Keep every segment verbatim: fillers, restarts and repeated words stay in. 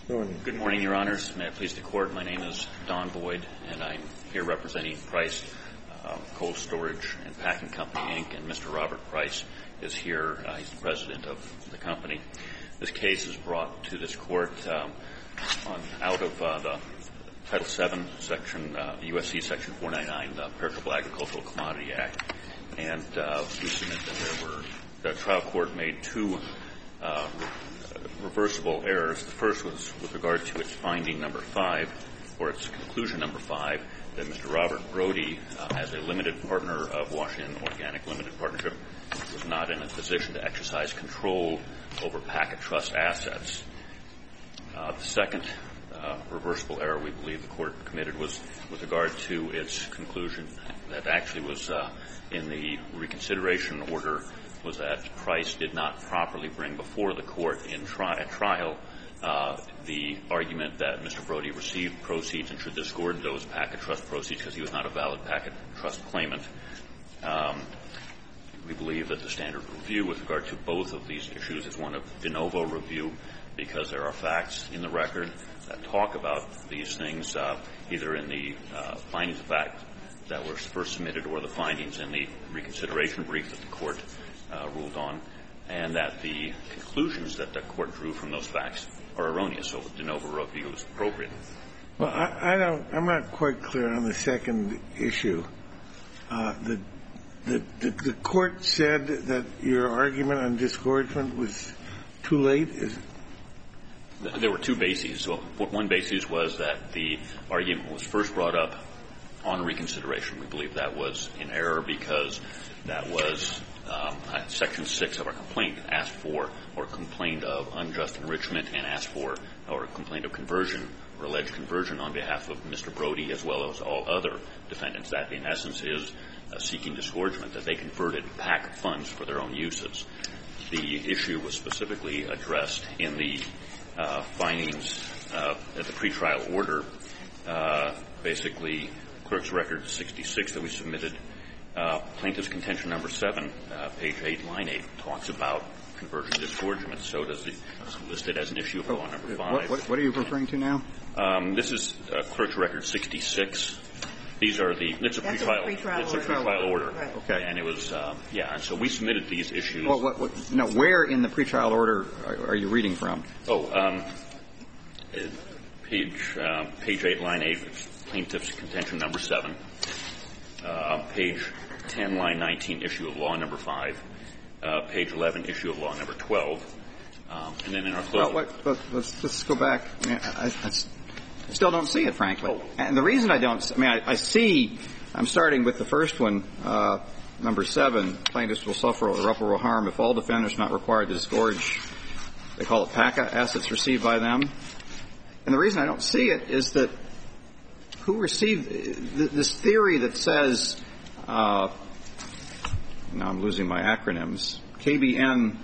Good morning. Good morning, Your Honors. May it please the Court, my name is Don Boyd, and I'm here representing Price uh, Cold Storage and Packing Company, Incorporated, and Mister Robert Price is here. Uh, he's the president of the company. This case is brought to this Court um, on, out of uh, the Title seven, Section uh, U S C Section four ninety-nine, the Perishable Agricultural Commodity Act. And uh, we submit that there were, the trial court made two uh, reversible errors. The first was with regard to its finding number five, or its conclusion number five, that Mister Robert Brody, uh, as a limited partner of Washington Organic Limited Partnership, was not in a position to exercise control over Packet Trust assets. Uh, the second uh, reversible error we believe the court committed was with regard to its conclusion that actually was uh, in the reconsideration order, was that Price did not properly bring before the court in tri- at trial uh, the argument that Mister Brody received proceeds and should disgorge those Packet Trust proceeds because he was not a valid Packet Trust claimant. Um, we believe that the standard review with regard to both of these issues is one of de novo review because there are facts in the record that talk about these things, uh, either in the uh, findings of fact that were first submitted or the findings in the reconsideration brief that the court Uh, ruled on, and that the conclusions that the court drew from those facts are erroneous, so de novo review is appropriate. Well, I, I don't. I'm not quite clear on the second issue. Uh, the, the the the court said that your argument on disgorgement was too late. Is there were two bases. Well, one basis was that the argument was first brought up on reconsideration. We believe that was in error because that was Um, Section six of our complaint asked for or complained of unjust enrichment and asked for or complained of conversion or alleged conversion on behalf of Mister Brody as well as all other defendants. That, in essence, is uh, seeking disgorgement, that they converted PAC funds for their own uses. The issue was specifically addressed in the uh, findings uh, at the pretrial order. Uh, basically, Clerk's Record sixty-six that we submitted. Uh, plaintiff's contention number seven, uh, page eight, line eight, talks about conversion disgorgement. So does the, it's listed as an issue of law number five. What, what, what are you referring to now? Um, this is uh, Clerk's Record sixty-six. These are the, it's a That's pretrial, a pretrial it's a order. pretrial order. Right. Okay. And it was, uh, yeah, and so we submitted these issues. Well, what, what, no, where in the pretrial order are, are you reading from? Oh, um, page, uh, page eight, line eight, plaintiff's contention number seven. Uh, page ten, line nineteen, issue of law number five. Uh, page eleven, issue of law number twelve. Um, and then in our closing. Well, what, let's, let's go back. I, mean, I, I still don't see it, frankly. Oh. And the reason I don't, I mean, I, I see, I'm starting with the first one, uh, number seven, plaintiffs will suffer irreparable harm if all defendants not required to disgorge, they call it PACA, assets received by them. And the reason I don't see it is that who received this theory that says, uh, now I'm losing my acronyms, K B N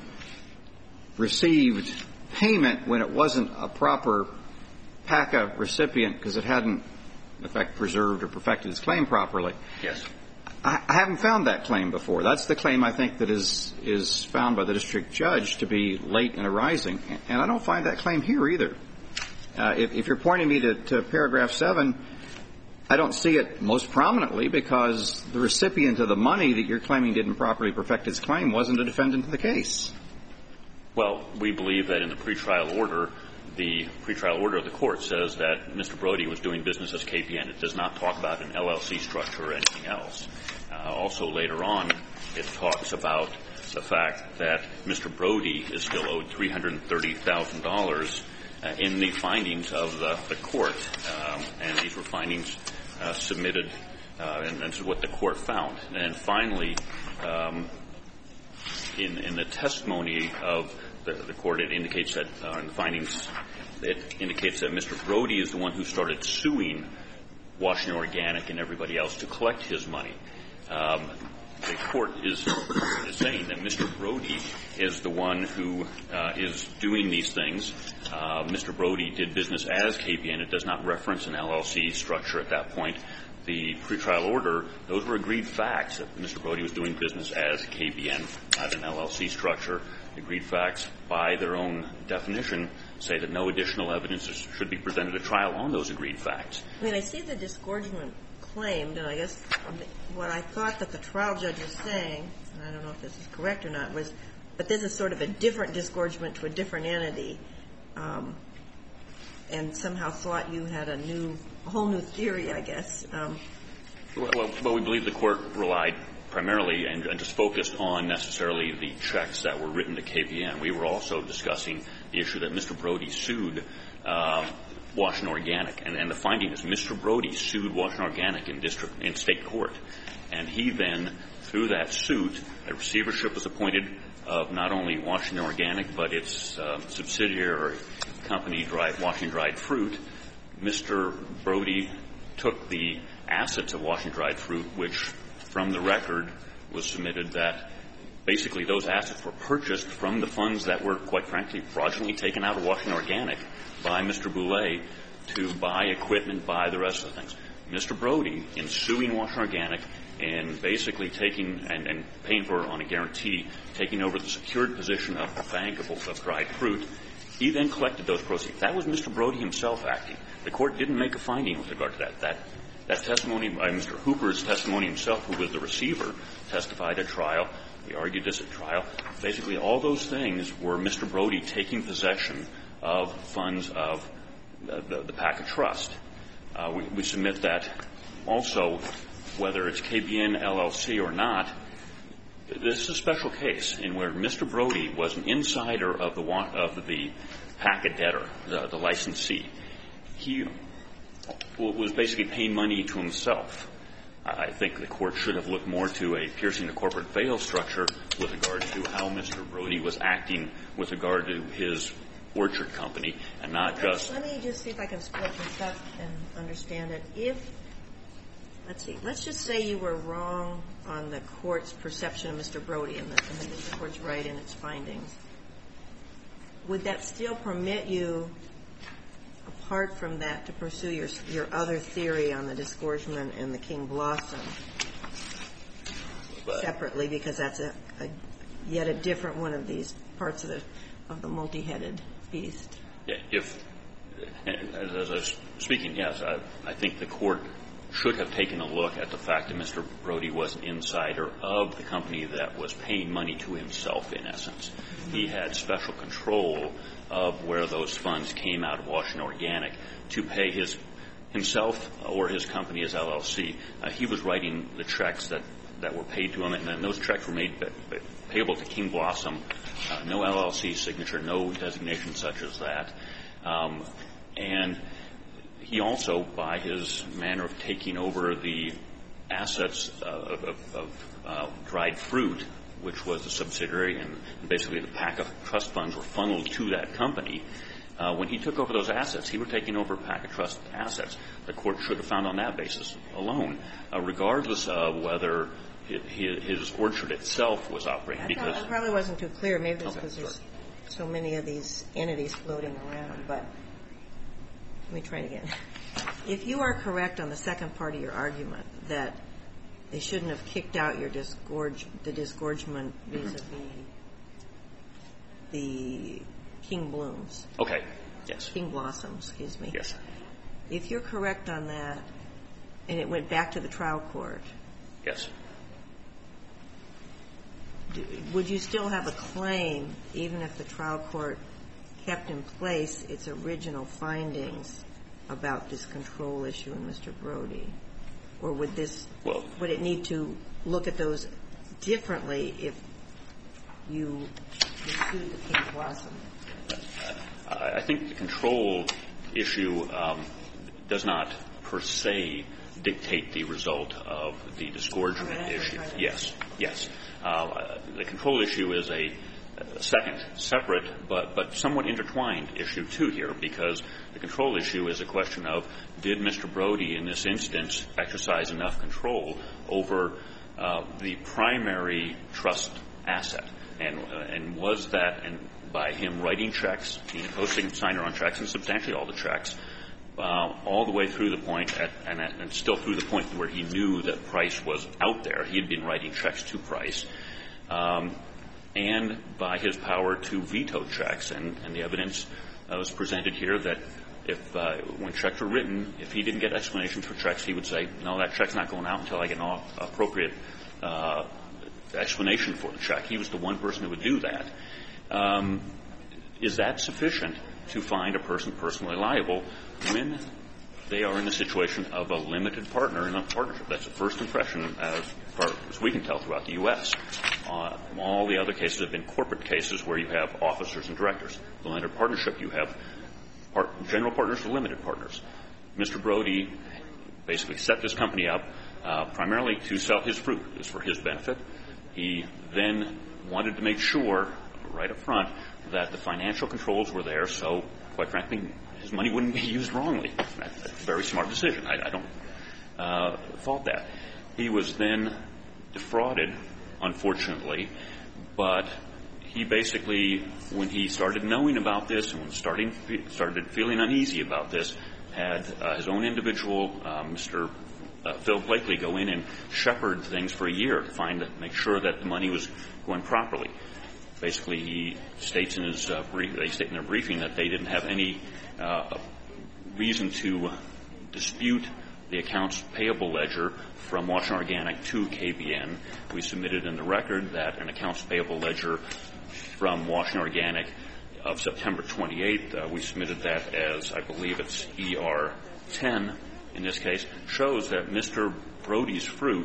received payment when it wasn't a proper PACA recipient because it hadn't, in effect, preserved or perfected its claim properly. Yes. I, I haven't found that claim before. That's the claim, I think, that is is found by the district judge to be late in arising. And I don't find that claim here either. Uh, if, if you're pointing me to, to paragraph seven, I don't see it most prominently because the recipient of the money that you're claiming didn't properly perfect its claim wasn't a defendant in the case. Well, we believe that in the pretrial order, the pretrial order of the court says that Mister Brody was doing business as K P N. It does not talk about an L L C structure or anything else. Uh, also, later on, it talks about the fact that Mister Brody is still owed three hundred thirty thousand dollars uh, in the findings of the, the court. Um, and these were findings uh, submitted, uh, and, and this is what the court found. And finally, um, in, in the testimony of the, the court, it indicates that, uh, in the findings, it indicates that Mister Brody is the one who started suing Washington Organic and everybody else to collect his money. Um, the court is, is saying that Mister Brody is the one who uh, is doing these things. Uh, Mister Brody did business as K P N. It does not reference an L L C structure at that point. The pretrial order, those were agreed facts that Mister Brody was doing business as K B N, not an L L C structure. Agreed facts, by their own definition, say that no additional evidence should be presented at trial on those agreed facts. I mean, I see the disgorgement claimed, and I guess what I thought that the trial judge was saying, and I don't know if this is correct or not, was but this is sort of a different disgorgement to a different entity, um, and somehow thought you had a new, a whole new theory, I guess. Um, well, well, well, we believe the court relied primarily and, and just focused on necessarily the checks that were written to K B N. We were also discussing the issue that Mister Brody sued uh, Washington Organic, and, and the finding is Mister Brody sued Washington Organic in district in state court, and he then, through that suit, a receivership was appointed of not only Washington Organic but its uh, subsidiary company, Dry, Washington Dried Fruit. Mister Brody took the assets of Washington Dried Fruit, which, from the record, was submitted that basically those assets were purchased from the funds that were, quite frankly, fraudulently taken out of Washington Organic by Mister Boulay to buy equipment, buy the rest of the things. Mister Brody, in suing Washington Organic and basically taking and, and paying for, on a guarantee, taking over the secured position of the bank of, of Dried Fruit, he then collected those proceeds. That was Mister Brody himself acting. The court didn't make a finding with regard to that. That That testimony by Mister Hooper's testimony himself, who was the receiver, testified at trial. We argued this at trial. Basically, all those things were Mister Brody taking possession of funds of the, the, the PACA trust. Uh, we, we submit that also, whether it's K B N L L C or not, this is a special case in where Mister Brody was an insider of the of the PACA debtor, the, the licensee. He was basically paying money to himself. I think the court should have looked more to a piercing the corporate veil structure with regard to how Mister Brody was acting with regard to his orchard company, and not just. Let me just see if I can split this up and understand it. If, let's see, let's just say you were wrong on the court's perception of Mister Brody and the, and the district court's right in its findings. Would that still permit you, apart from that, to pursue your your other theory on the disgorgement and the King Blossom but separately, because that's a, a yet a different one of these parts of the of the multi-headed beast? Yeah, if, as I was speaking, yes, I, I think the court should have taken a look at the fact that Mister Brody was an insider of the company that was paying money to himself, in essence. Mm-hmm. He had special control of where those funds came out of Washington Organic to pay his himself or his company as L L C. Uh, he was writing the checks that, that were paid to him, and then those checks were made payable to King Blossom. Uh, no L L C signature, no designation such as that. Um, and he also, by his manner of taking over the assets uh, of, of, of uh, Dried Fruit, which was a subsidiary, and basically the PACA trust funds were funneled to that company. Uh, when he took over those assets, he was taking over PACA trust assets. The court should have found on that basis alone, uh, regardless of whether his, his orchard itself was operating. I because thought it probably wasn't too clear. Maybe it's okay, because there's sorry. so many of these entities floating around. But let me try it again. If you are correct on the second part of your argument that they shouldn't have kicked out your disgorge, the disgorgement vis-a-vis the King Blooms. Okay. Yes. King Blossoms, excuse me. Yes. If you're correct on that, and it went back to the trial court. Yes. Do, would you still have a claim, even if the trial court kept in place its original findings about this control issue in Mister Brody? Or would this, well, would it need to look at those differently if you pursued the King Blossom? I think the control issue um, does not per se dictate the result of the disgorgement oh, issue. Yes, yes. Uh, the control issue is a, a second, separate, but, but somewhat intertwined issue, too, here, because the control issue is a question of, did Mister Brody, in this instance, exercise enough control over uh, the primary trust asset? And, uh, and was that, and by him writing checks, being a co-signer on checks, and substantially all the checks, uh, all the way through the point, at, and, at, and still through the point where he knew that Price was out there. He had been writing checks to Price. Um, and by his power to veto checks. And, and the evidence uh, was presented here that if uh, when checks were written, if he didn't get explanations for checks, he would say, no, that check's not going out until I get an appropriate uh, explanation for the check. He was the one person who would do that. Um, is that sufficient to find a person personally liable when they are in the situation of a limited partner in a partnership? That's the first impression, as far as we can tell, throughout the U S Uh, all the other cases have been corporate cases where you have officers and directors. The limited partnership, you have part, general partners or limited partners. Mister Brody basically set this company up uh, primarily to sell his fruit. It was for his benefit. He then wanted to make sure, right up front, that the financial controls were there, so, quite frankly, his money wouldn't be used wrongly. That's a very smart decision. I, I don't uh, fault that. He was then defrauded, unfortunately, but he basically, when he started knowing about this and when starting started feeling uneasy about this, had uh, his own individual, uh, Mister Uh, Phil Blakely, go in and shepherd things for a year to find, make sure that the money was going properly. Basically, he states in his uh, brief, they state in their briefing that they didn't have any uh, reason to dispute the accounts payable ledger from Washington Organic to K B N. We submitted in the record that an accounts payable ledger from Washington Organic of September twenty-eighth, uh, we submitted that as, I believe it's E R ten in this case, shows that Mister Brody's fruit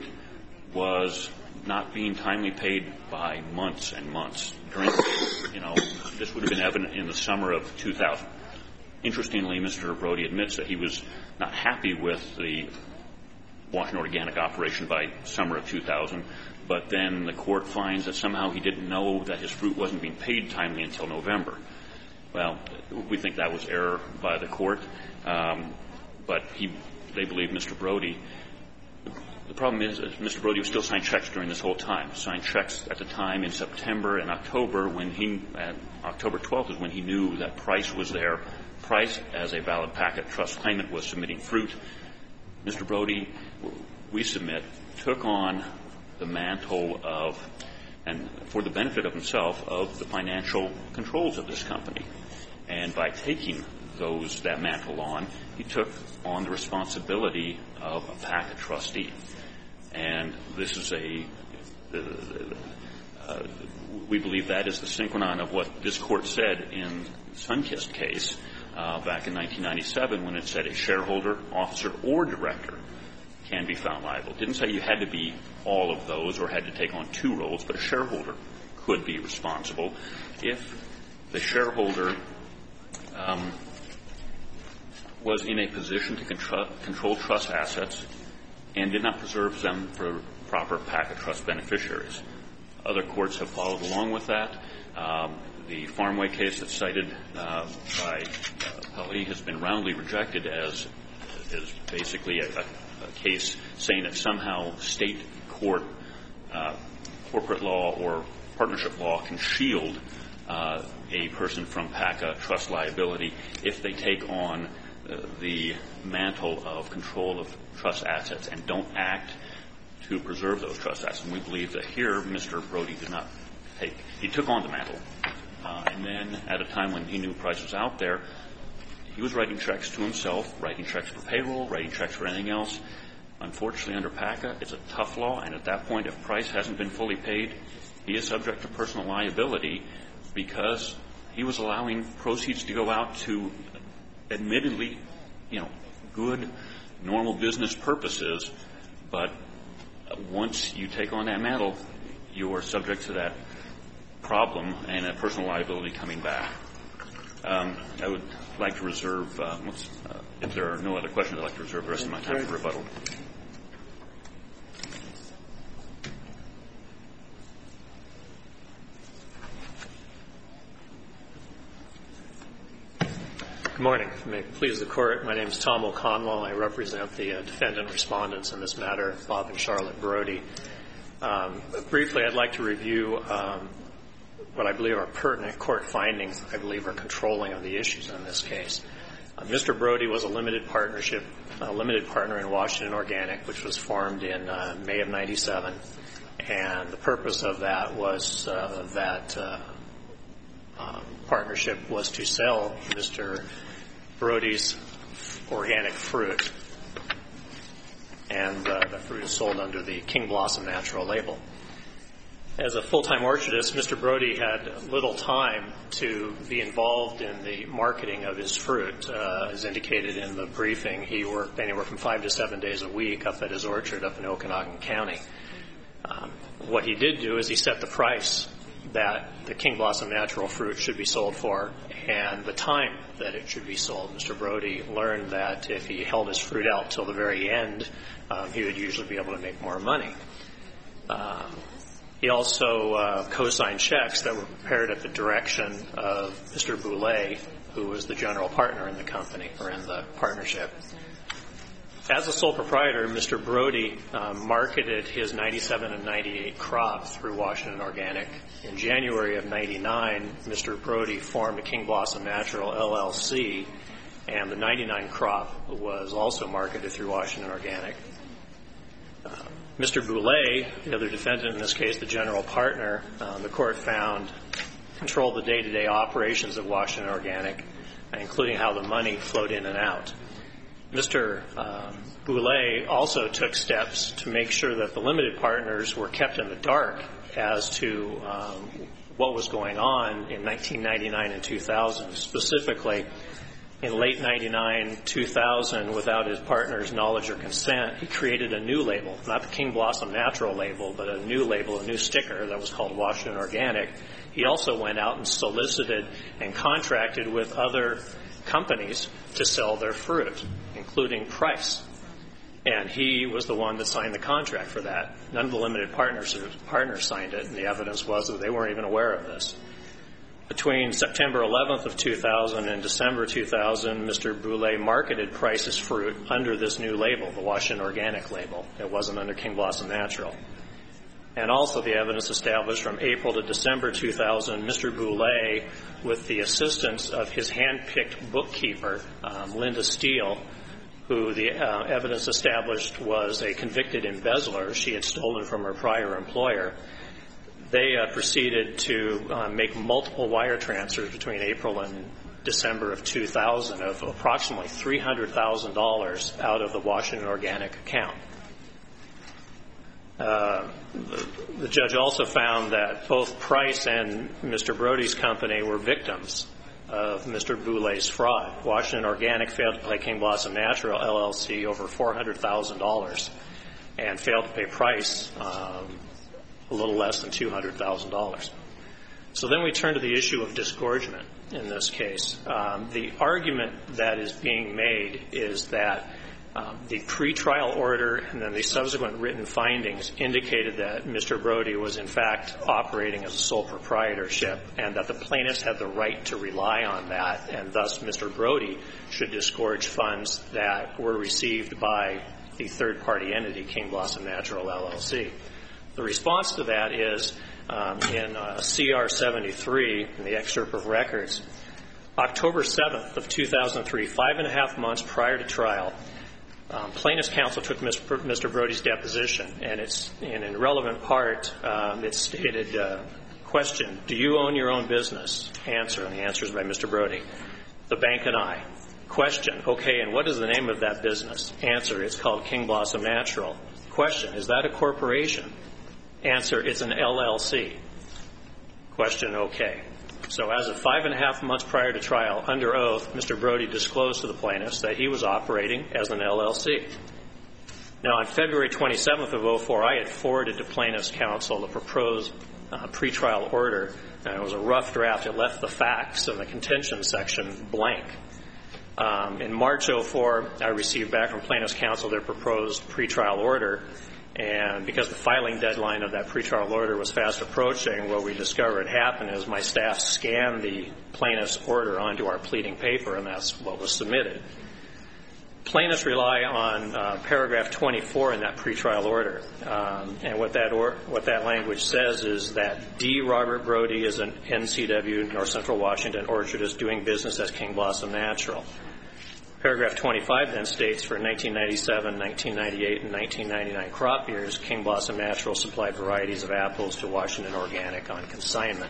was not being timely paid by months and months. During, you know, this would have been evident in the summer of two thousand. Interestingly, Mister Brody admits that he was not happy with the Washington Organic operation by summer of two thousand, but then the court finds that somehow he didn't know that his fruit wasn't being paid timely until November. Well, we think that was error by the court, um, but he, they believe Mister Brody. The problem is that Mister Brody was still signing checks during this whole time. Signed checks at the time in September and October when he, uh, October twelfth is when he knew that Price was there. Price, as a valid packet trust claimant, was submitting fruit. Mister Brody, we submit, took on the mantle of, and for the benefit of himself, of the financial controls of this company. And by taking those, that mantle on, he took on the responsibility of a packet trustee. And this is a, uh, uh, we believe that is the synchronon of what this court said in the Sunkist case uh, back in nineteen ninety-seven when it said a shareholder, officer, or director can be found liable. It didn't say you had to be all of those or had to take on two roles, but a shareholder could be responsible if the shareholder um, was in a position to contr- control trust assets and did not preserve them for proper packet trust beneficiaries. Other courts have followed along with that. Um, the Farmway case that's cited uh, by uh, Pelley has been roundly rejected as is basically a, a case saying that somehow state court, uh, corporate law or partnership law can shield uh, a person from PACA trust liability if they take on uh, the mantle of control of trust assets and don't act to preserve those trust assets. And we believe that here Mister Brody did not take, he took on the mantle. Uh, and then at a time when he knew Price was out there, he was writing checks to himself, writing checks for payroll, writing checks for anything else. Unfortunately, under PACA, it's a tough law, and at that point, if Price hasn't been fully paid, he is subject to personal liability because he was allowing proceeds to go out to admittedly, you know, good, normal business purposes, but once you take on that mantle, you are subject to that problem and a personal liability coming back. Um, I would like to reserve, uh, let's, uh, if there are no other questions, I'd like to reserve the rest of my time for rebuttal. Good morning. May it please the Court. My name is Tom O'Connell. I represent the uh, defendant respondents in this matter, Bob and Charlotte Brody. Um, briefly, I'd like to review um, what I believe are pertinent court findings I believe are controlling of the issues in this case. Uh, Mister Brody was a limited partnership, a limited partner in Washington Organic, which was formed in uh, May of ninety-seven. And the purpose of that was uh, that uh, uh, partnership was to sell Mister Brody's organic fruit. And uh, the fruit is sold under the King Blossom Natural label. As a full-time orchardist, Mister Brody had little time to be involved in the marketing of his fruit. Uh, as indicated in the briefing, he worked anywhere from five to seven days a week up at his orchard up in Okanagan County. Um, what he did do is he set the price that the King Blossom Natural fruit should be sold for and the time that it should be sold. Mister Brody learned that if he held his fruit out till the very end, um, he would usually be able to make more money. Um, He also uh, co-signed checks that were prepared at the direction of Mister Boulay, who was the general partner in the company or in the partnership. As a sole proprietor, Mister Brody um, marketed his ninety-seven and ninety-eight crop through Washington Organic. In January of ninety-nine, Mister Brody formed a King Blossom Natural L L C, and the ninety-nine crop was also marketed through Washington Organic. Uh, Mister Boulay, the other defendant in this case, the general partner, uh, the court found controlled the day-to-day operations of Washington Organic, including how the money flowed in and out. Mister Um, Boulay also took steps to make sure that the limited partners were kept in the dark as to um, what was going on in nineteen ninety-nine and two thousand. Specifically, in late ninety-nine, two thousand, without his partner's knowledge or consent, he created a new label, not the King Blossom Natural label, but a new label, a new sticker that was called Washington Organic. He also went out and solicited and contracted with other companies to sell their fruit, including Price. And he was the one that signed the contract for that. None of the limited partners, partners signed it, and the evidence was that they weren't even aware of this. Between September eleventh of two thousand and December two thousand, Mister Boulay marketed Price's fruit under this new label, the Washington Organic label. It wasn't under King Blossom Natural. And also the evidence established from April to December two thousand, Mister Boulay, with the assistance of his hand-picked bookkeeper, um, Linda Steele, who the uh, evidence established was a convicted embezzler she had stolen from her prior employer. They uh, proceeded to uh, make multiple wire transfers between April and December of two thousand of approximately three hundred thousand dollars out of the Washington Organic account. Uh, the, the judge also found that both Price and Mister Brody's company were victims of Mister Boulay's fraud. Washington Organic failed to pay King Blossom Natural L L C over four hundred thousand dollars and failed to pay Price um, a little less than two hundred thousand dollars. So then we turn to the issue of disgorgement in this case. Um, the argument that is being made is that um, the pretrial order and then the subsequent written findings indicated that Mister Brody was in fact operating as a sole proprietorship and that the plaintiffs had the right to rely on that, and thus Mister Brody should disgorge funds that were received by the third-party entity, King Blossom Natural L L C. The response to that is um, in uh, C R seventy-three, in the excerpt of records, October seventh of two thousand three, five and a half months prior to trial, um, plaintiff's counsel took Mister Brody's deposition, and it's in an relevant part, um, it stated, uh, question, do you own your own business? Answer, and the answer is by Mister Brody. The bank and I. Question, okay, and what is the name of that business? Answer, it's called King Blossom Natural. Question, is that a corporation? Answer, it's an L L C. Question, okay. So as of five and a half months prior to trial, under oath, Mister Brody disclosed to the plaintiffs that he was operating as an L L C. Now, on February twenty-seventh of oh four, I had forwarded to plaintiffs' counsel the proposed uh, pretrial order. And it was a rough draft. It left the facts and the contention section blank. Um, in March oh four, I received back from plaintiffs' counsel their proposed pretrial order. And because the filing deadline of that pretrial order was fast approaching, what we discovered happened is my staff scanned the plaintiff's order onto our pleading paper, and that's what was submitted. Plaintiffs rely on uh, paragraph twenty-four in that pretrial order. Um, and what that, or, what that language says is that D. Robert Brody is an N C W, North Central Washington orchardist doing business as King Blossom Natural. Paragraph twenty-five then states, for nineteen ninety-seven, nineteen ninety-eight, and nineteen ninety-nine crop years, King Blossom Natural supplied varieties of apples to Washington Organic on consignment.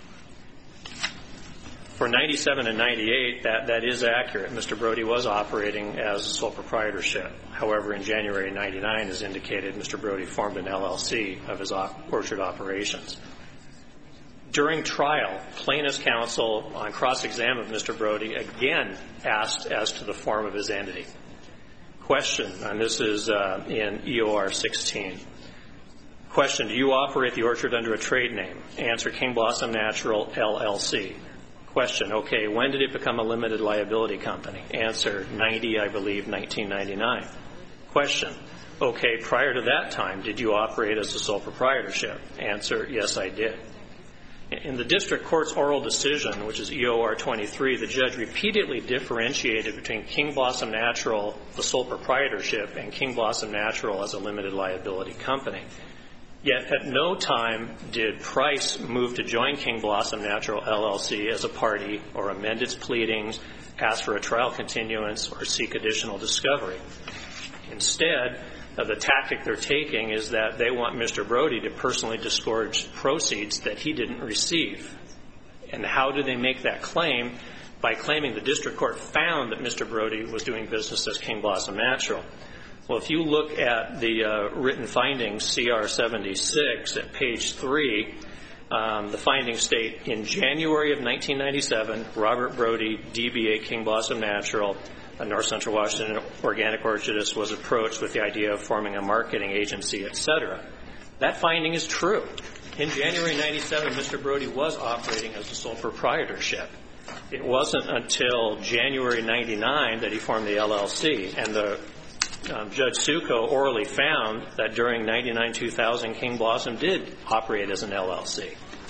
For ninety-seven and ninety-eight, that, that is accurate. Mister Brody was operating as a sole proprietorship. However, in January ninety-nine, as indicated, Mister Brody formed an L L C of his op- orchard operations. During trial, plaintiff's counsel on cross-exam of Mister Brody again asked as to the form of his entity. Question, and this is uh, in E O R sixteen. Question, do you operate the orchard under a trade name? Answer, King Blossom Natural, L L C. Question, okay, when did it become a limited liability company? Answer, ninety, I believe, nineteen ninety-nine. Question, okay, prior to that time, did you operate as a sole proprietorship? Answer, yes, I did. In the district court's oral decision, which is E O R twenty-three, the judge repeatedly differentiated between King Blossom Natural, the sole proprietorship, and King Blossom Natural as a limited liability company. Yet at no time did Price move to join King Blossom Natural, L L C as a party or amend its pleadings, ask for a trial continuance, or seek additional discovery. Instead, Uh, the tactic they're taking is that they want Mister Brody to personally disgorge proceeds that he didn't receive. And how do they make that claim? By claiming the district court found that Mister Brody was doing business as King Blossom Natural. Well, if you look at the uh, written findings, C R seventy-six, at page three, um, the findings state, in January of nineteen ninety-seven, Robert Brody, D B A King Blossom Natural, a North Central Washington organic orchardist, was approached with the idea of forming a marketing agency, et cetera. That finding is true. In January ninety-seven, Mister Brody was operating as a sole proprietorship. It wasn't until January ninety-nine that he formed the L L C, and the um, Judge Succo orally found that during ninety-nine two thousand, King Blossom did operate as an L L C.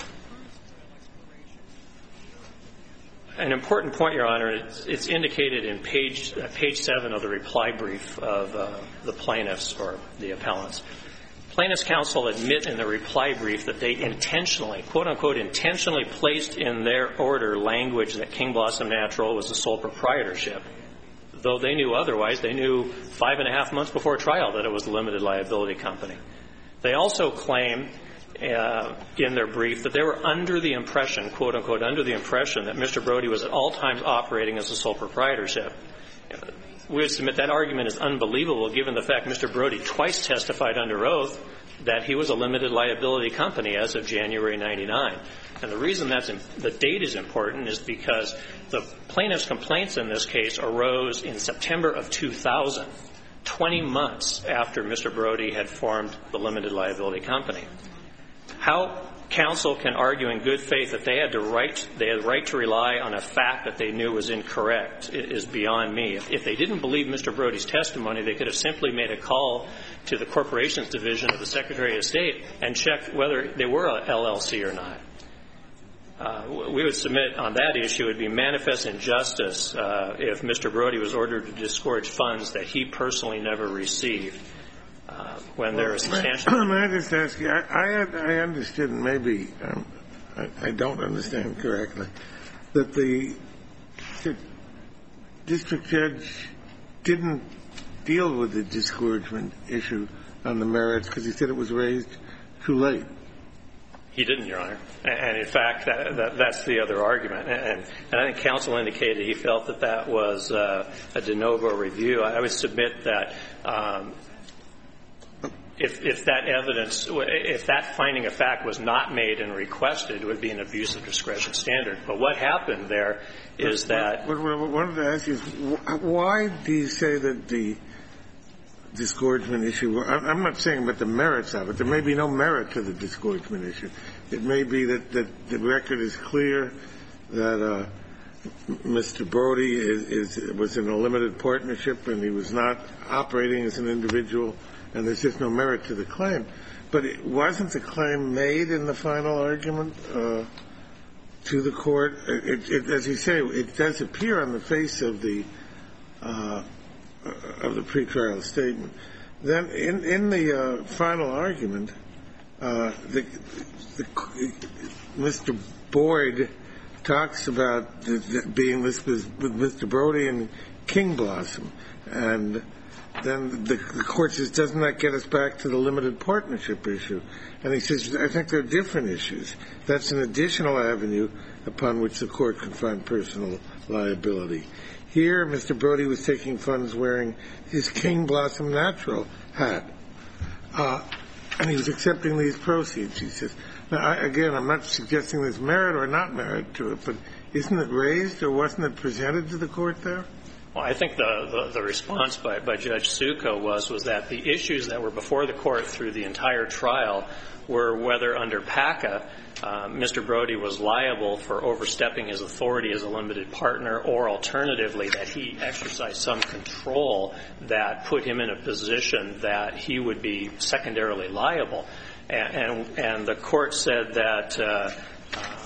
An important point, Your Honor, it's, it's indicated in page uh, page seven of the reply brief of uh, the plaintiffs or the appellants. Plaintiffs' counsel admit in the reply brief that they intentionally, quote unquote, intentionally placed in their order language that King Blossom Natural was a sole proprietorship. Though they knew otherwise, they knew five and a half months before trial that it was a limited liability company. They also claim Uh, in their brief that they were under the impression, quote unquote, under the impression that Mister Brody was at all times operating as a sole proprietorship. We would submit that argument is unbelievable given the fact Mister Brody twice testified under oath that he was a limited liability company as of January ninety-nine. And the reason that's in, the date is important is because the plaintiff's complaints in this case arose in September of two thousand, twenty months after Mister Brody had formed the limited liability company. How counsel can argue in good faith that they had the right, they had the right to rely on a fact that they knew was incorrect is beyond me. If, if they didn't believe Mister Brody's testimony, they could have simply made a call to the Corporations Division of the Secretary of State and checked whether they were a L L C or not. Uh, we would submit on that issue it would be manifest injustice uh, if Mister Brody was ordered to disgorge funds that he personally never received. Uh, when there is substantial... May I just ask you, I, I, I understood, and maybe um, I, I don't understand correctly, that the, the district judge didn't deal with the disgorgement issue on the merits because he said it was raised too late. He didn't, Your Honor. And, in fact, that, that, that's the other argument. And, and I think counsel indicated he felt that that was uh, a de novo review. I would submit that... Um, If, if that evidence, if that finding of fact was not made and requested, it would be an abuse of discretion standard. But what happened there is but, that... What, what, what I wanted to ask you is, why do you say that the disgorgement issue, I'm not saying about the merits of it. There may be no merit to the disgorgement issue. It may be that, that the record is clear that uh, Mister Brody is, is, was in a limited partnership and he was not operating as an individual, and there's just no merit to the claim. But it wasn't the claim made in the final argument uh, to the court? It, it, as you say, it does appear on the face of the uh, of the pretrial statement. Then, in, in the uh, final argument, uh, the, the, Mister Boyd talks about the, the being this was with Mister Brody, and King Blossom. And then the, the court says, doesn't that get us back to the limited partnership issue? And he says, I think they're different issues. That's an additional avenue upon which the court can find personal liability. Here, Mister Brody was taking funds wearing his King Blossom Natural hat. Uh, and he was accepting these proceeds, he says. Now, I, again, I'm not suggesting there's merit or not merit to it, but isn't it raised or wasn't it presented to the court there? Well, I think the, the, the response by, by Judge Succo was, was that the issues that were before the court through the entire trial were whether under PACA, uh, Mister Brody was liable for overstepping his authority as a limited partner, or alternatively that he exercised some control that put him in a position that he would be secondarily liable. And, and, and the court said that uh, uh,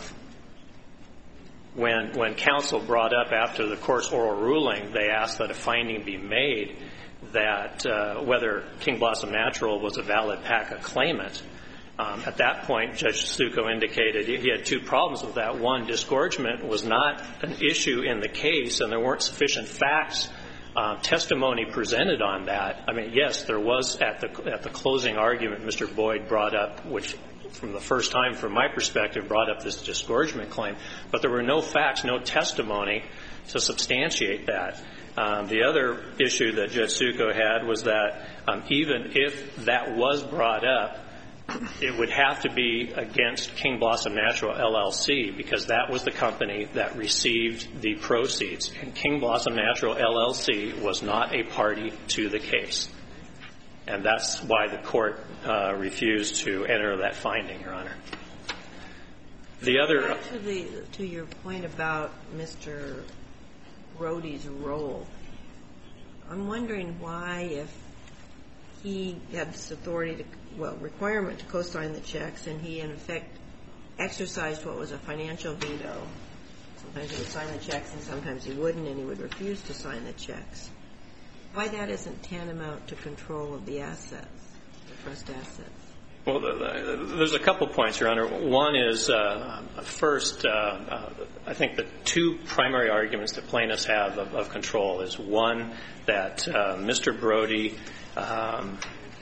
when, when counsel brought up after the court's oral ruling, they asked that a finding be made that uh, whether King Blossom Natural was a valid PACA claimant. Um, at that point, Judge Succo indicated he had two problems with that. One, disgorgement was not an issue in the case, and there weren't sufficient facts, uh, testimony presented on that. I mean, yes, there was at the at the closing argument, Mister Boyd brought up, which from the first time from my perspective brought up this disgorgement claim, but there were no facts, no testimony to substantiate that. Um, the other issue that Judge Succo had was that um, even if that was brought up, it would have to be against King Blossom Natural L L C, because that was the company that received the proceeds. And King Blossom Natural L L C was not a party to the case. And that's why the court uh, refused to enter that finding, Your Honor. The other... Back to, the, to your point about Mister Brody's role, I'm wondering why, if he had this authority to, well, requirement to co-sign the checks, and he, in effect, exercised what was a financial veto. Sometimes he would sign the checks, and sometimes he wouldn't, and he would refuse to sign the checks. Why that isn't tantamount to control of the assets, the trust assets? Well, there's a couple points, Your Honor. One is, uh, first, uh, uh, I think the two primary arguments that plaintiffs have of, of control is, one, that uh, Mister Brody um,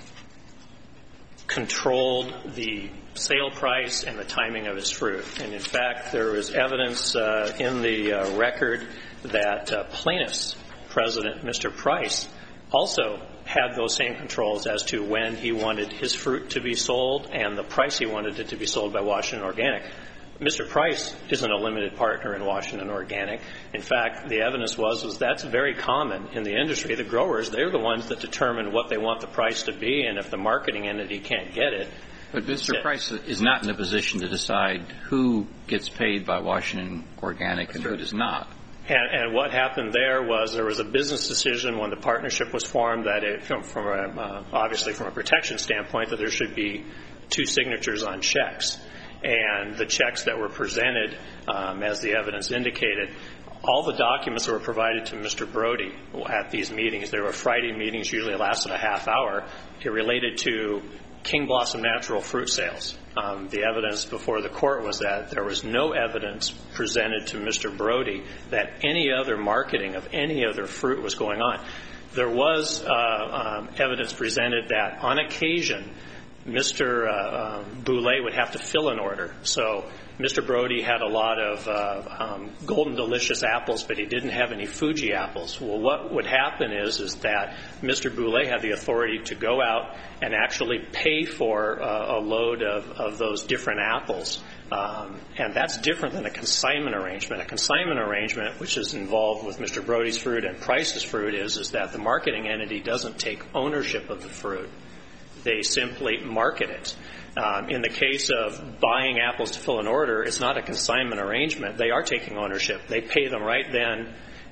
controlled the sale price and the timing of his fruit. And, in fact, there was evidence uh, in the uh, record that uh, plaintiff's president, Mister Price, also had those same controls as to when he wanted his fruit to be sold and the price he wanted it to be sold by Washington Organic. Mister Price isn't a limited partner in Washington Organic. In fact, the evidence was, was that's very common in the industry. The growers, they're the ones that determine what they want the price to be, and if the marketing entity can't get it. But Mister Price is not in a position to decide who gets paid by Washington Organic and who does not. And, and what happened there was there was a business decision when the partnership was formed that it, from, from a, uh, obviously from a protection standpoint, that there should be two signatures on checks. And the checks that were presented, um, as the evidence indicated, all the documents that were provided to Mister Brody at these meetings, there were Friday meetings, usually lasted a half hour, it related to King Blossom Natural fruit sales. Um, the evidence before the court was that there was no evidence presented to Mister Brody that any other marketing of any other fruit was going on. There was uh, um, evidence presented that on occasion Mister Uh, um, Boulay would have to fill an order. So Mister Brody had a lot of uh, um, Golden Delicious apples, but he didn't have any Fuji apples. Well, what would happen is is that Mister Boulay had the authority to go out and actually pay for uh, a load of, of those different apples. Um, and that's different than a consignment arrangement. A consignment arrangement, which is involved with Mister Brody's fruit and Price's fruit, is, is that the marketing entity doesn't take ownership of the fruit. They simply market it. Um, in the case of buying apples to fill an order, it's not a consignment arrangement. They are taking ownership. They pay them right then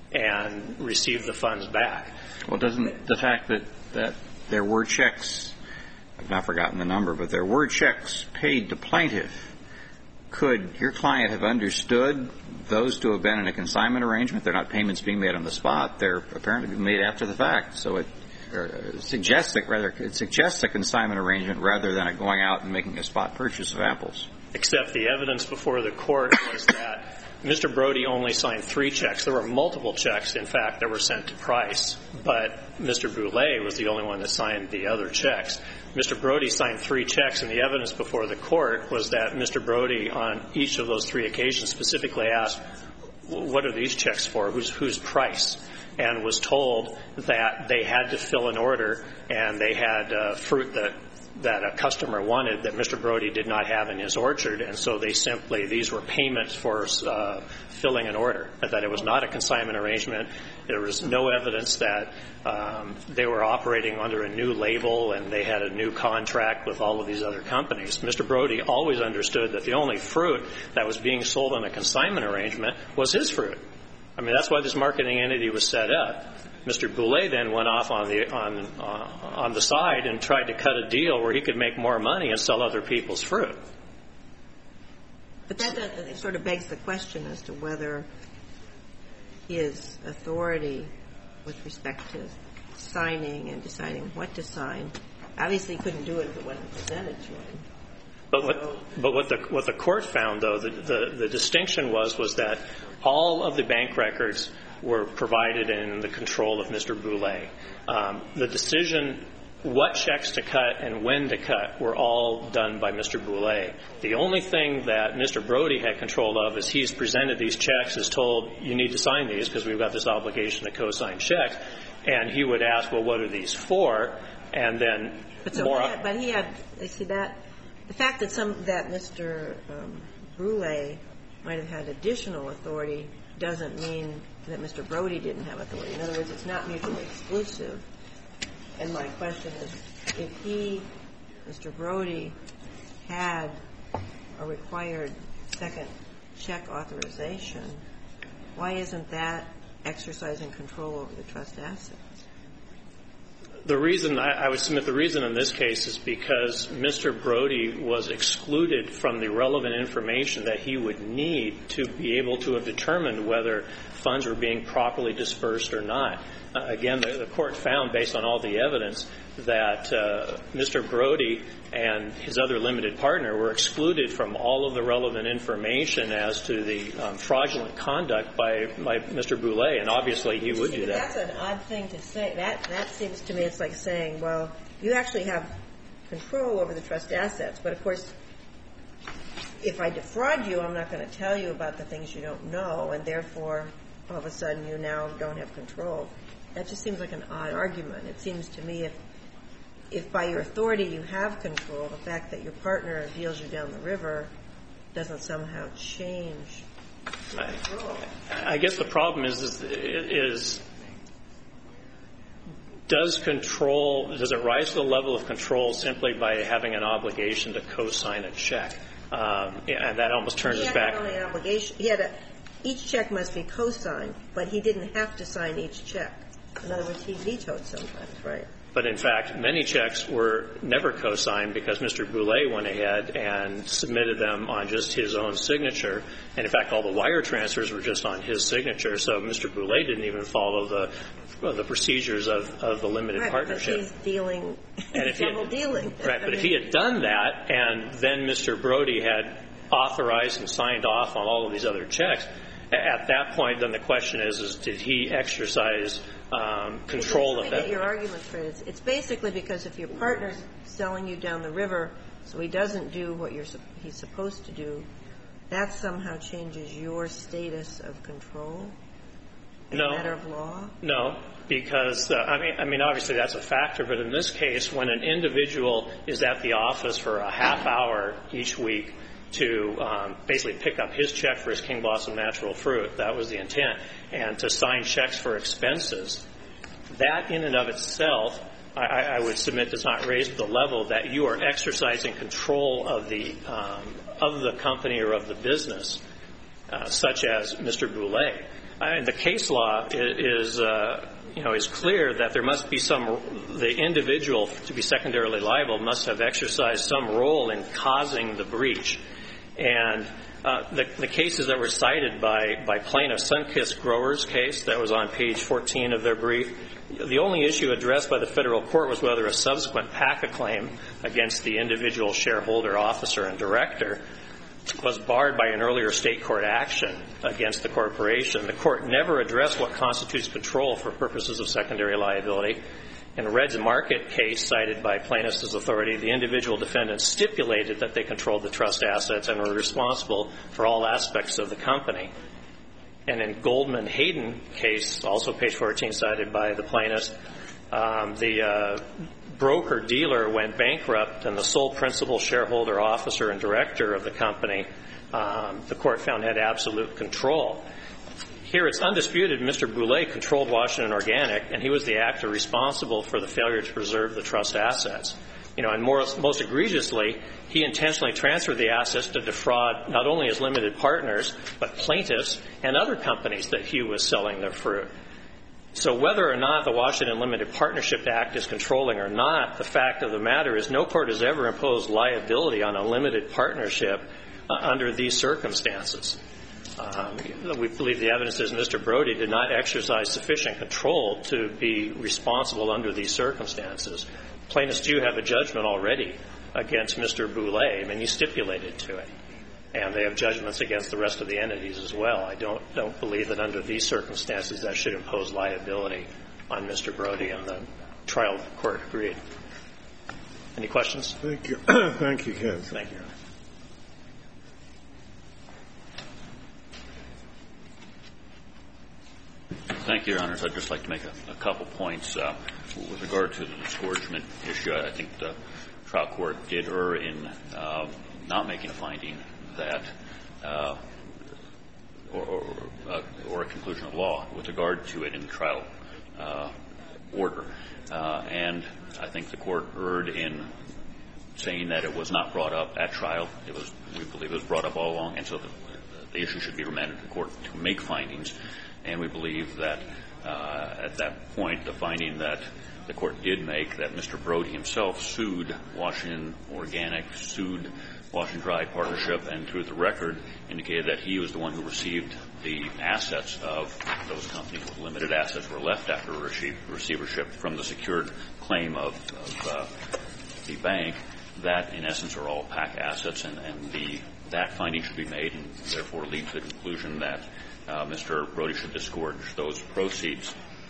and receive the funds back. Well, doesn't the fact that, that there were checks, I've not forgotten the number, but there were checks paid to plaintiff, could your client have understood those to have been in a consignment arrangement? They're not payments being made on the spot. They're apparently made after the fact. So it Or suggests that rather it suggests a consignment arrangement rather than a going out and making a spot purchase of apples. Except the evidence before the court was that Mister Brody only signed three checks. There were multiple checks, in fact, that were sent to Price, but Mister Boulay was the only one that signed the other checks. Mister Brody signed three checks, and the evidence before the court was that Mister Brody, on each of those three occasions, specifically asked, what are these checks for? Who's, who's Price? And was told that they had to fill an order, and they had uh, fruit that that a customer wanted that Mister Brody did not have in his orchard, and so they simply, these were payments for uh, filling an order, that it was not a consignment arrangement. There was no evidence that um, they were operating under a new label and they had a new contract with all of these other companies. Mister Brody always understood that the only fruit that was being sold on a consignment arrangement was his fruit. I mean, that's why this marketing entity was set up. Mister Boulay then went off on the on uh, on the side and tried to cut a deal where he could make more money and sell other people's fruit. But that does, sort of begs the question as to whether his authority with respect to signing and deciding what to sign, obviously he couldn't do it if it wasn't presented to him. But what, but what the what the court found, though, the, the the distinction was was that all of the bank records were provided in the control of Mister Boulay. Um, the decision what checks to cut and when to cut were all done by Mister Boulay. The only thing that Mister Brody had control of is he's presented these checks, is told, you need to sign these because we've got this obligation to co-sign checks. And he would ask, well, what are these for? And then but so more. He had, but he had, I see that, the fact that some, that Mister Um, Boulay might have had additional authority doesn't mean that Mister Brody didn't have authority. In other words, it's not mutually exclusive. And my question is, if he, Mister Brody, had a required second check authorization, why isn't that exercising control over the trust assets? The reason, I, I would submit the reason in this case is because Mister Brody was excluded from the relevant information that he would need to be able to have determined whether funds were being properly dispersed or not. Uh, again, the, the court found, based on all the evidence, that uh, Mister Brody and his other limited partner were excluded from all of the relevant information as to the um, fraudulent conduct by, by Mister Boulay, and obviously he would do that. That's an odd thing to say. That, that seems to me it's like saying, well, you actually have control over the trust assets, but of course, if I defraud you, I'm not going to tell you about the things you don't know, and therefore, all of a sudden, you now don't have control. That just seems like an odd argument. It seems to me if if by your authority you have control, the fact that your partner deals you down the river doesn't somehow change your control. I, I guess the problem is, is, is does control, does it rise to the level of control simply by having an obligation to co-sign a check? Um, and that almost turns us back. He had not only an obligation, he had a, each check must be co-signed, but he didn't have to sign each check. In other words, he vetoed sometimes, right? But in fact, many checks were never co-signed because Mister Boulay went ahead and submitted them on just his own signature. And in fact, all the wire transfers were just on his signature. So Mister Boulay didn't even follow the the procedures of, of the limited right, partnership. Because he's dealing, and if double had, dealing. Right, but if he had done that and then Mister Brody had authorized and signed off on all of these other checks, at that point, then the question is, is did he exercise um, control of that? Your argument, Fred, it's basically because if your partner's selling you down the river, so he doesn't do what you're he's supposed to do, that somehow changes your status of control as no, a matter of law? No, because uh, I mean, I mean, obviously that's a factor, but in this case, when an individual is at the office for a half hour each week to um, basically pick up his check for his King Blossom Natural Fruit, that was the intent, and to sign checks for expenses, that in and of itself, I, I would submit, does not raise to the level that you are exercising control of the um, of the company or of the business, uh, such as Mister Boulay. I mean, the case law is, uh, you know, is clear that there must be some, the individual to be secondarily liable must have exercised some role in causing the breach. And uh, the, the cases that were cited by, by plaintiff, Sunkist Growers case, that was on page fourteen of their brief, the only issue addressed by the federal court was whether a subsequent PACA claim against the individual shareholder, officer, and director was barred by an earlier state court action against the corporation. The court never addressed what constitutes control for purposes of secondary liability. In a Reds Market case cited by plaintiffs as authority, the individual defendants stipulated that they controlled the trust assets and were responsible for all aspects of the company. And in Goldman Hayden case, also page fourteen cited by the plaintiffs, um, the uh, broker-dealer went bankrupt and the sole principal shareholder, officer, and director of the company, um, the court found had absolute control. Here it's undisputed Mister Boulay controlled Washington Organic, and he was the actor responsible for the failure to preserve the trust assets. You know, and more, most egregiously, he intentionally transferred the assets to defraud not only his limited partners, but plaintiffs and other companies that he was selling their fruit. So whether or not the Washington Limited Partnership Act is controlling or not, the fact of the matter is no court has ever imposed liability on a limited partnership uh, under these circumstances. Um, we believe the evidence is Mister Brody did not exercise sufficient control to be responsible under these circumstances. Plaintiffs do have a judgment already against Mister Boulay. I mean, he stipulated to it. And they have judgments against the rest of the entities as well. I don't don't believe that under these circumstances that should impose liability on Mister Brody, and the trial court agreed. Any questions? Thank you. Thank you, Ken. Thank you. Thank you, Your Honors. I'd just like to make a, a couple points. Uh, with regard to the disgorgement issue, I think the trial court did err in uh, not making a finding that uh, or, or, uh, or a conclusion of law with regard to it in the trial uh, order. Uh, and I think the court erred in saying that it was not brought up at trial. It was, we believe it was brought up all along, and so the, the issue should be remanded to the court to make findings. And we believe that uh, at that point, the finding that the court did make, that Mister Brody himself sued Washington Organic, sued Washington Dry Partnership, and through the record indicated that he was the one who received the assets of those companies. Limited assets were left after receivership from the secured claim of, of uh, the bank. That, in essence, are all PAC assets, and, and the, that finding should be made, and therefore lead to the conclusion that Uh, Mister Brody should disgorge those proceeds.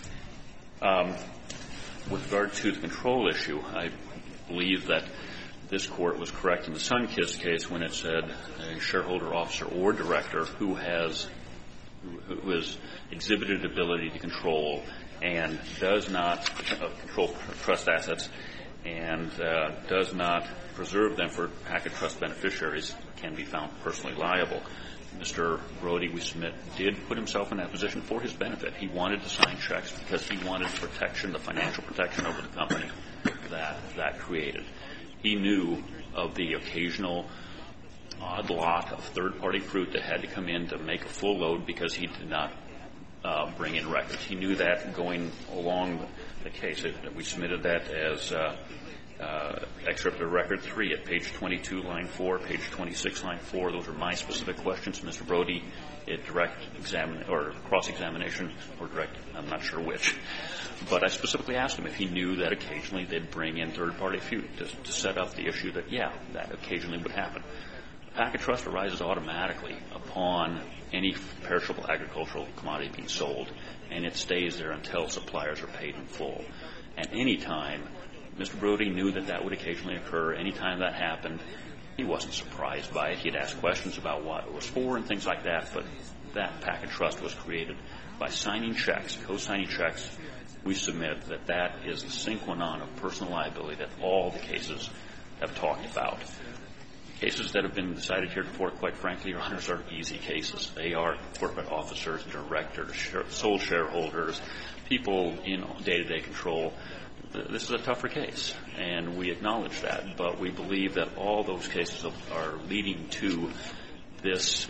Um, with regard to the control issue, I believe that this court was correct in the Sunkist case when it said a shareholder, officer, or director who has who, who has exhibited ability to control and does not uh, control trust assets and uh, does not preserve them for PAC trust beneficiaries can be found personally liable. Mister Brody, we submit, did put himself in that position for his benefit. He wanted to sign checks because he wanted protection, the financial protection over the company that that created. He knew of the occasional odd lot of third-party fruit that had to come in to make a full load because he did not uh, bring in records. He knew that going along the case. It, we submitted that as uh, Uh, excerpt of record three at page twenty-two, line four, page twenty-six, line four. Those are my specific questions. Mister Brody, it direct examine or cross-examination or direct, I'm not sure which. But I specifically asked him if he knew that occasionally they'd bring in third-party fruit to, to set up the issue that, yeah, that occasionally would happen. PAC trust arises automatically upon any perishable agricultural commodity being sold, and it stays there until suppliers are paid in full. At any time, Mister Brody knew that that would occasionally occur. Anytime that happened, he wasn't surprised by it. He'd ask questions about what it was for and things like that, but that PAC trust was created by signing checks, co-signing checks. We submit that that is the sine qua non of personal liability that all the cases have talked about. Cases that have been decided here before, quite frankly, Your Honors, are easy cases. They are corporate officers, directors, sole shareholders, people in day-to-day control. This is a tougher case, and we acknowledge that, but we believe that all those cases are leading to this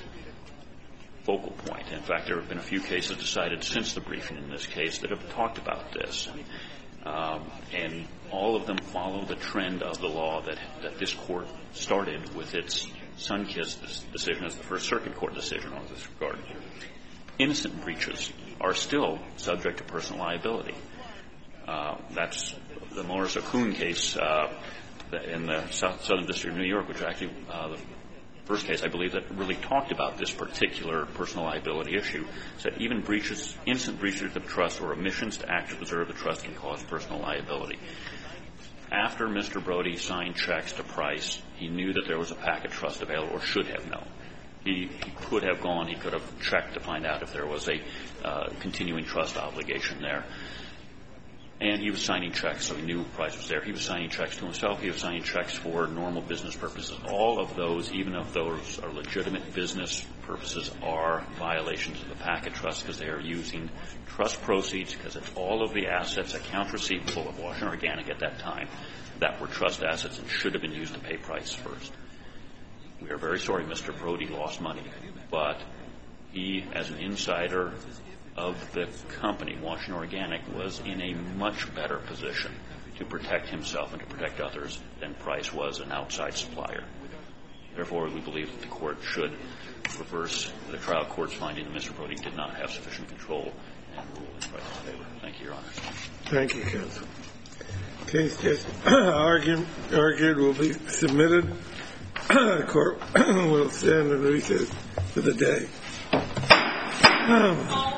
focal point. In fact, there have been a few cases decided since the briefing in this case that have talked about this, um, and all of them follow the trend of the law that, that this court started with its Sunkist decision as the First Circuit Court decision on this regard. Innocent breaches are still subject to personal liability. Uh, that's the Morris O'Coon case uh, in the South, Southern District of New York, which actually uh, the first case, I believe, that really talked about this particular personal liability issue. Said even breaches, innocent breaches of trust or omissions to act to preserve the trust can cause personal liability. After Mister Brody signed checks to Price, he knew that there was a packet trust available, or should have known. He, he could have gone, he could have checked to find out if there was a uh, continuing trust obligation there. And he was signing checks, so he knew Price was there. He was signing checks to himself. He was signing checks for normal business purposes. All of those, even if those are legitimate business purposes, are violations of the packet trust because they are using trust proceeds, because it's all of the assets, accounts receivable of Washington Organic at that time, that were trust assets and should have been used to pay Price first. We are very sorry Mister Brody lost money, but he, as an insider of the company, Washington Organic, was in a much better position to protect himself and to protect others than Price was, an outside supplier. Therefore, we believe that the court should reverse the trial court's finding that Mister Brody did not have sufficient control and rule in Price's favor. Thank you, Your Honor. Thank you, counsel. Case just argued, argued will be submitted. The court will stand in recess for the day.